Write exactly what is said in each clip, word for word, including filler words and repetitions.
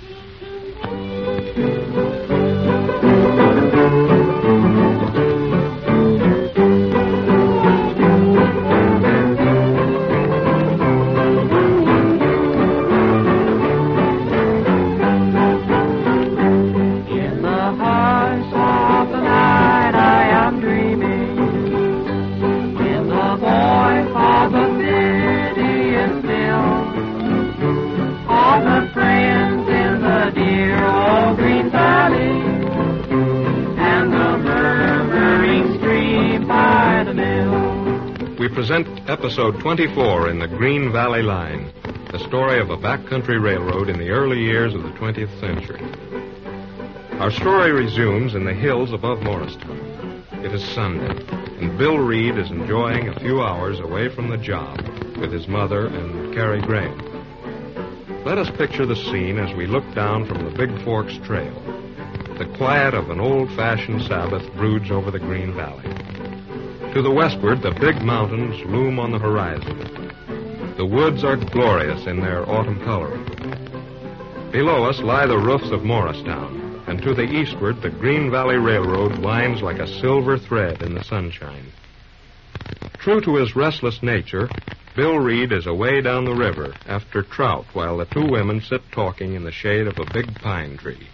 Present episode twenty-four in the Green Valley Line, the story of a backcountry railroad in the early years of the twentieth century. Our story resumes in the hills above Morristown. It is Sunday, and Bill Reed is enjoying a few hours away from the job with his mother and Carrie Graham. Let us picture the scene as we look down from the Big Forks Trail. The quiet of an old-fashioned Sabbath broods over the Green Valley. To the westward, the big mountains loom on the horizon. The woods are glorious in their autumn coloring. Below us lie the roofs of Morristown, and to the eastward, the Green Valley Railroad winds like a silver thread in the sunshine. True to his restless nature, Bill Reed is away down the river after trout while the two women sit talking in the shade of a big pine tree.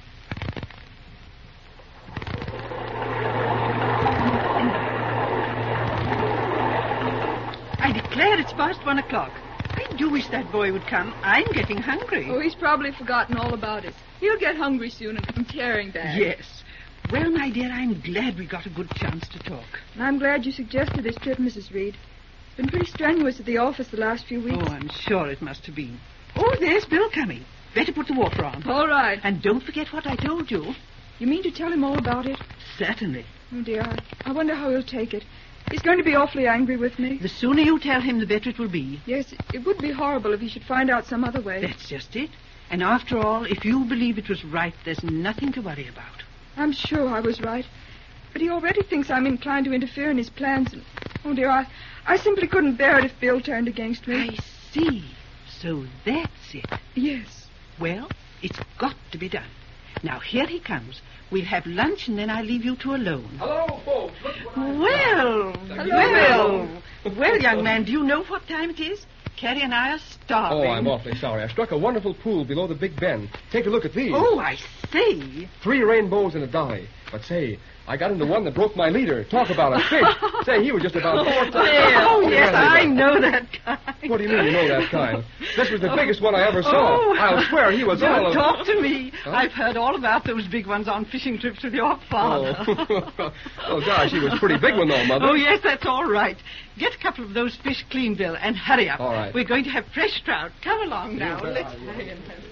It's past one o'clock. I do wish that boy would come. I'm getting hungry. Oh, he's probably forgotten all about us. He'll get hungry soon and come tearing back. Yes. Well, my dear, I'm glad we got a good chance to talk. I'm glad you suggested this trip, Missus Reed. It's been pretty strenuous at the office the last few weeks. Oh, I'm sure it must have been. Oh, there's Bill coming. Better put the water on. All right. And don't forget what I told you. You mean to tell him all about it? Certainly. Oh, dear, I, I wonder how he'll take it. He's going to be awfully angry with me. The sooner you tell him, the better it will be. Yes, it would be horrible if he should find out some other way. That's just it. And after all, if you believe it was right, there's nothing to worry about. I'm sure I was right. But he already thinks I'm inclined to interfere in his plans. And, oh, dear, I, I simply couldn't bear it if Bill turned against me. I see. So that's it. Yes. Well, it's got to be done. Now, here he comes. We'll have lunch, and then I'll leave you two alone. Hello, folks. Look what I well, Hello. well, well, young man, do you know what time it is? Carrie and I are starving. Oh, I'm awfully sorry. I struck a wonderful pool below the Big Bend. Take a look at these. Oh, I see. Three rainbows and a dolly. But say, I got into one that broke my leader. Talk about a fish. Say, he was just about four times. Oh, yes, I know that kind. What do you mean you know that kind? This was the oh. biggest one I ever saw. Oh. I'll swear he was Don't all of... talk to me. Huh? I've heard all about those big ones on fishing trips with your father. Oh. Oh, gosh, he was a pretty big one, though, Mother. Oh, yes, that's all right. Get a couple of those fish clean, Bill, and hurry up. All right. We're going to have fresh trout. Come along now. Yeah, Let's yeah. hurry and have lunch.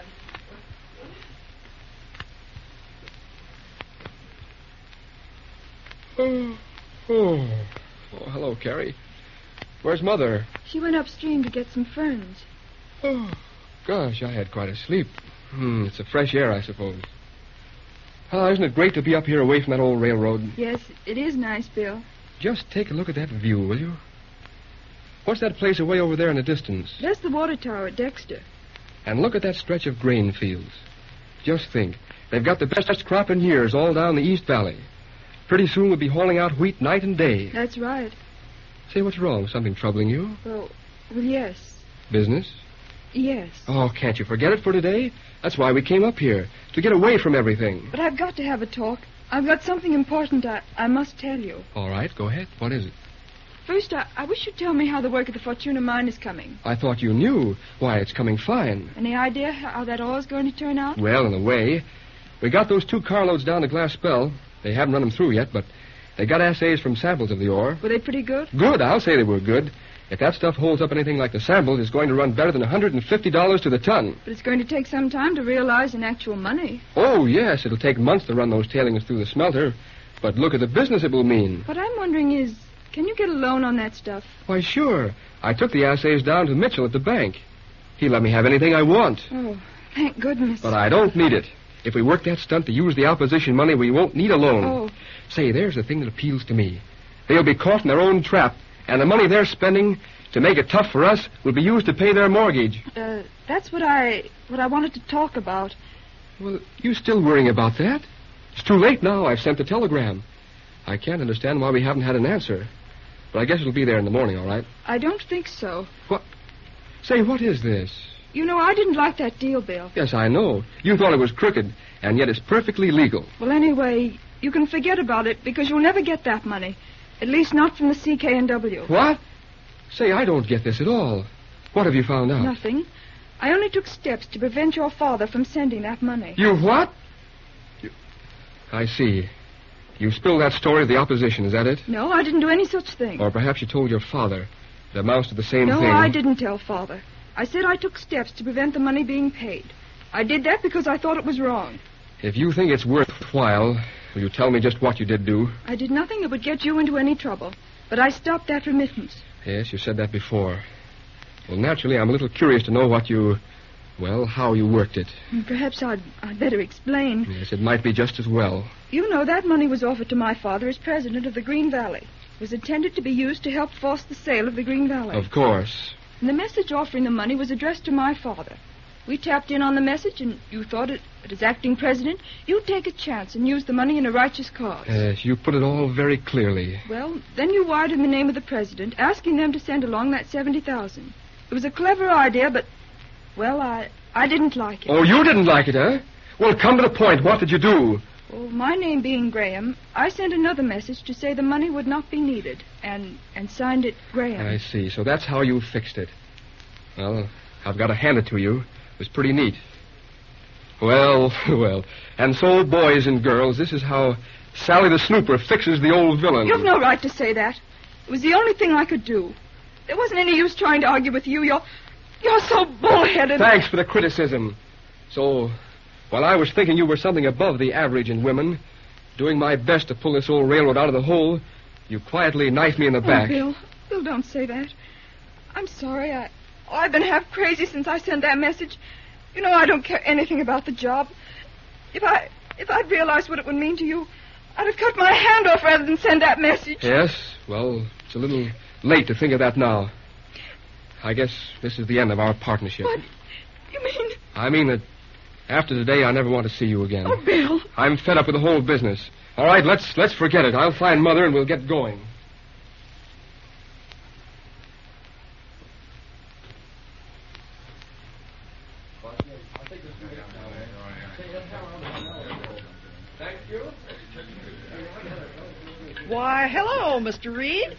Oh. Oh. Oh, hello, Carrie. Where's Mother? She went upstream to get some ferns. Oh, gosh, I had quite a sleep. Hmm, it's the fresh air, I suppose. Ah, isn't it great to be up here away from that old railroad? Yes, it is nice, Bill. Just take a look at that view, will you? What's that place away over there in the distance? That's the water tower at Dexter. And look at that stretch of grain fields. Just think, they've got the best crop in years all down the East Valley. Pretty soon we'll be hauling out wheat night and day. That's right. Say, what's wrong? Something troubling you? Well, well, yes. Business? Yes. Oh, can't you forget it for today? That's why we came up here, to get away from everything. But I've got to have a talk. I've got something important I, I must tell you. All right, go ahead. What is it? First, I, I wish you'd tell me how the work at the Fortuna mine is coming. I thought you knew. Why, it's coming fine. Any idea how that all is going to turn out? Well, in a way. We got those two carloads down to Glass Spell. They haven't run them through yet, but they got assays from samples of the ore. Were they pretty good? Good, I'll say they were good. If that stuff holds up anything like the samples, it's going to run better than one hundred fifty dollars to the ton. But it's going to take some time to realize in actual money. Oh, yes, it'll take months to run those tailings through the smelter. But look at the business it will mean. What I'm wondering is, can you get a loan on that stuff? Why, sure. I took the assays down to Mitchell at the bank. He let me have anything I want. Oh, thank goodness. But I don't need it. If we work that stunt to use the opposition money, we won't need a loan. Oh. Say, there's the thing that appeals to me. They'll be caught in their own trap, and the money they're spending to make it tough for us will be used to pay their mortgage. Uh, that's what I what I wanted to talk about. Well, you still worrying about that? It's too late now. I've sent the telegram. I can't understand why we haven't had an answer. But I guess it'll be there in the morning, all right? I don't think so. What? Say, what is this? You know, I didn't like that deal, Bill. Yes, I know. You thought it was crooked, and yet it's perfectly legal. Well, anyway, you can forget about it because you'll never get that money. At least not from the C K N W. What? Say, I don't get this at all. What have you found out? Nothing. I only took steps to prevent your father from sending that money. You what? You... I see. You spilled that story of the opposition, is that it? No, I didn't do any such thing. Or perhaps you told your father. It amounts to the same no, thing. No, I didn't tell Father. I said I took steps to prevent the money being paid. I did that because I thought it was wrong. If you think it's worthwhile, will you tell me just what you did do? I did nothing that would get you into any trouble. But I stopped that remittance. Yes, you said that before. Well, naturally, I'm a little curious to know what you... Well, how you worked it. Perhaps I'd, I'd better explain. Yes, it might be just as well. You know, that money was offered to my father as president of the Green Valley. It was intended to be used to help force the sale of the Green Valley. Of course. And the message offering the money was addressed to my father. We tapped in on the message, and you thought it, as acting president, you'd take a chance and use the money in a righteous cause. Yes, you put it all very clearly. Well, then you wired in the name of the president, asking them to send along that seventy thousand dollars. It was a clever idea, but, well, I, I didn't like it. Oh, you didn't like it, huh? Well, come to the point. What did you do? Well, my name being Graham, I sent another message to say the money would not be needed, and, and signed it Graham. I see. So that's how you fixed it. Well, I've got to hand it to you. It was pretty neat. Well, well. And so, boys and girls, this is how Sally the Snooper fixes the old villain. You've no right to say that. It was the only thing I could do. There wasn't any use trying to argue with you. You're, you're so bullheaded. Thanks for the criticism. So, while I was thinking you were something above the average in women, doing my best to pull this old railroad out of the hole, you quietly knifed me in the back. Oh, Bill, Bill, don't say that. I'm sorry. I, oh, I've been half crazy since I sent that message. You know I don't care anything about the job. If I, if I'd realized what it would mean to you, I'd have cut my hand off rather than send that message. Yes, well, it's a little late to think of that now. I guess this is the end of our partnership. What? You mean? I mean that after today, I never want to see you again. Oh, Bill. I'm fed up with the whole business. All right, let's let's forget it. I'll find Mother and we'll get going. Thank you. Why, hello, Mister Reed.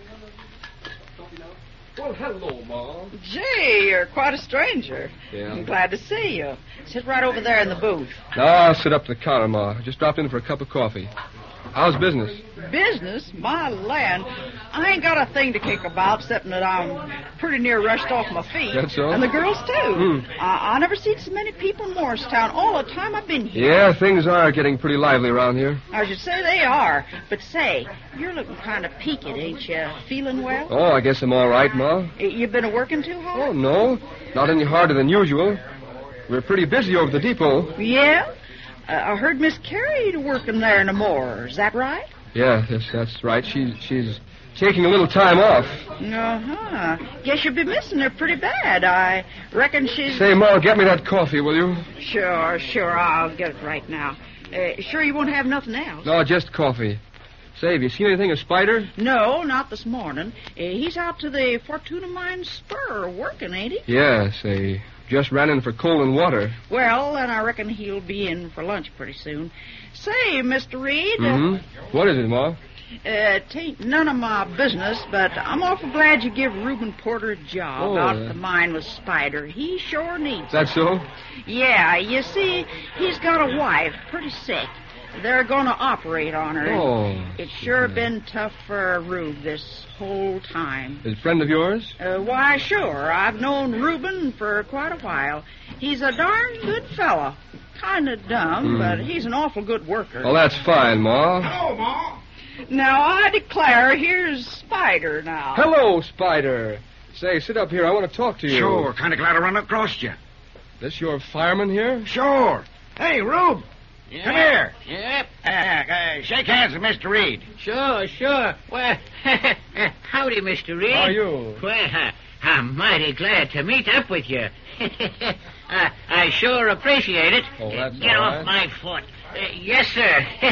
Well, hello, Ma. Gee, you're quite a stranger. Yeah. I'm glad to see you. Sit right over there in the booth. No, I'll sit up to the counter, Ma. Just dropped in for a cup of coffee. How's business? Business? My land. I ain't got a thing to kick about, except that I'm pretty near rushed off my feet. That's so? And the girls, too. Mm. I, I never seen so many people in Morristown all the time I've been here. Yeah, things are getting pretty lively around here. I should say they are. But say, you're looking kind of peaked, ain't you? Feeling well? Oh, I guess I'm all right, Ma. You been working too hard? Oh, no. Not any harder than usual. We're pretty busy over the depot. Yeah? Uh, I heard Miss Carrie working there in the moor. Is that right? Yeah, yes, that's right. She, she's taking a little time off. Uh-huh. Guess you'll be missing her pretty bad. I reckon she's... Say, Ma, get me that coffee, will you? Sure, sure. I'll get it right now. Uh, sure you won't have nothing else? No, just coffee. Say, have you seen anything of Spider? No, not this morning. Uh, he's out to the Fortuna Mine spur working, ain't he? Yes, they just ran in for coal and water. Well, then I reckon he'll be in for lunch pretty soon. Say, Mister Reed... Mm-hmm. Uh, what is it, Ma? Uh, tain't none of my business, but I'm awful glad you give Reuben Porter a job Oh, out uh, at the mine with Spider. He sure needs Is that so? it. Yeah, you see, he's got a wife, pretty sick. They're going to operate on her. Oh. It's sure been tough for Rube this whole time. Is a friend of yours? Uh, why, sure. I've known Reuben for quite a while. He's a darn good fella. Kind of dumb, Mm. but he's an awful good worker. Oh, that's fine, Ma. Hello, Ma. Now, I declare, here's Spider now. Hello, Spider. Say, sit up here. I want to talk to you. Sure, kind of glad I run across you. This your fireman here? Sure. Hey, Rube, Yeah. Come here. Yep. Uh, uh, shake hands with Mister Reed. Sure, sure. Well, howdy, Mister Reed. How are you? Well, I'm mighty glad to meet up with you. uh, I sure appreciate it. Oh, that's Get all off right. my foot. Uh, yes, sir.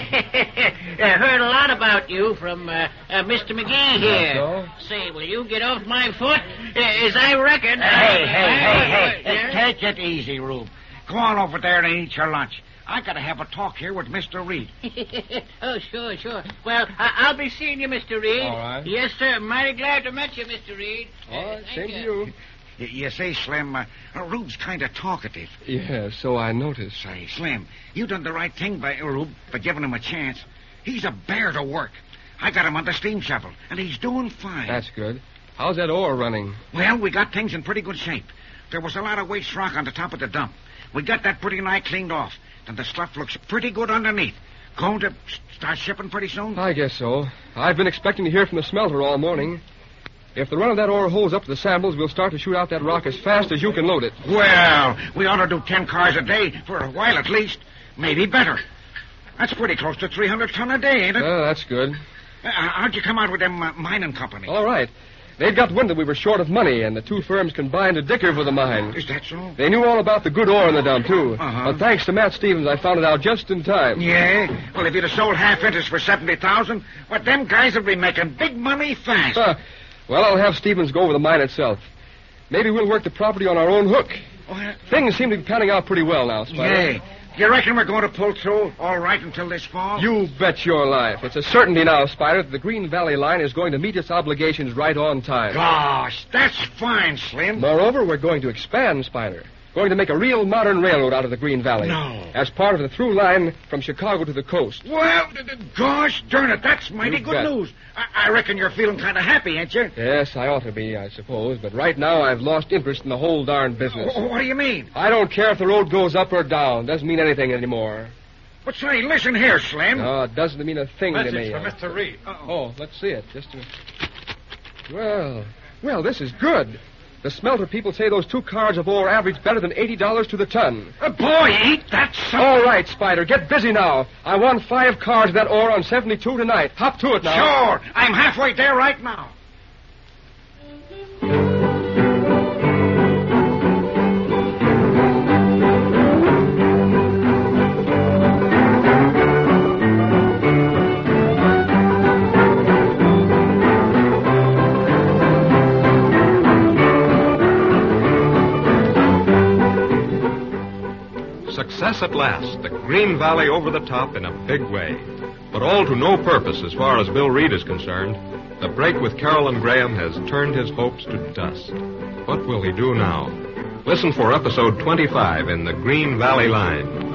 I heard a lot about you from uh, uh, Mister McGee here. so? Say, will you get off my foot? Uh, as I reckon. Hey, hey, hey, hey. Yeah? Take it easy, Rube. Go on over there and eat your lunch. I gotta have a talk here with Mister Reed. Oh, sure, sure. Well, I- I'll be seeing you, Mister Reed. All right. Yes, sir. Mighty glad to meet you, Mister Reed. All right, Uh, same thank to you. Y- You see, Slim, uh, Rube's kind of talkative. Yeah, so I noticed. Say, Slim, you done the right thing by Rube by giving him a chance. He's a bear to work. I got him on the steam shovel, and he's doing fine. That's good. How's that ore running? Well, we got things in pretty good shape. There was a lot of waste rock on the top of the dump. We got that pretty nigh cleaned off, and the stuff looks pretty good underneath. Going to s- start shipping pretty soon? I guess so. I've been expecting to hear from the smelter all morning. If the run of that ore holds up to the samples, we'll start to shoot out that rock as fast as you can load it. Well, we ought to do ten cars a day for a while at least. Maybe better. That's pretty close to three hundred ton a day, ain't it? Oh, that's good. Uh, how'd you come out with them uh, mining company? All right. They'd got wind that we were short of money, and the two firms combined to dicker for the mine. Is that so? They knew all about the good ore in the dump, too. Uh-huh. But thanks to Matt Stevens, I found it out just in time. Yeah? Well, if you'd have sold half interest for seventy thousand, what them guys would be making big money fast. Huh. Well, I'll have Stevens go over the mine itself. Maybe we'll work the property on our own hook. What? Things seem to be panning out pretty well now, Spider. Yeah. You reckon we're going to pull through all right until this fall? You bet your life. It's a certainty now, Spider, that the Green Valley Line is going to meet its obligations right on time. Gosh, that's fine, Slim. Moreover, we're going to expand, Spider. Going to make a real modern railroad out of the Green Valley. No. As part of the through line from Chicago to the coast. Well, d- d- gosh darn it, that's mighty You good bet. news. I-, I reckon you're feeling kind of happy, ain't you? Yes, I ought to be, I suppose. But right now, I've lost interest in the whole darn business. Oh, what do you mean? I don't care if the road goes up or down. Doesn't mean anything anymore. But say, listen here, Slim. No, it doesn't mean a thing to me. Message for Mister Reed. Oh, let's see it. Just a... Well, well, this is good. The smelter people say those two cars of ore average better than eighty dollars to the ton. Uh, boy, ain't that something? All right, Spider, get busy now. I want five cars of that ore on seventy-two tonight. Hop to it now. Sure. I'm halfway there right now. Success at last, the Green Valley over the top in a big way. But all to no purpose as far as Bill Reed is concerned. The break with Carolyn Graham has turned his hopes to dust. What will he do now? Listen for episode twenty-five in the Green Valley Line.